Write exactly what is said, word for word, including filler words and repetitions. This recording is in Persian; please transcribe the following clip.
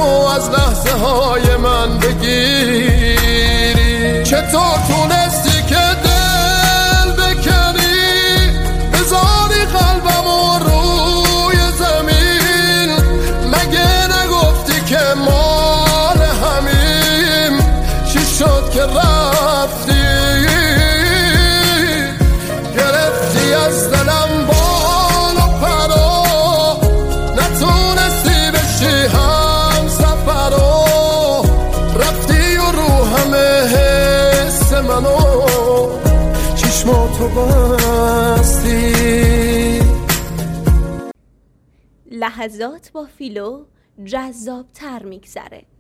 از لحظه های من بگیری. چطور تونستی که دل بکنی، بذاری قلبمو روی زمین؟ مگه نگفتی که مال همیم؟ چی شد که رفتی؟ گرفتی از دلم بال و پرا، نتونستی بشی هم سفرا. رفتی و رو همه حس منو چشماتو بستی. لحظات با فیلو جذاب تر میگذره.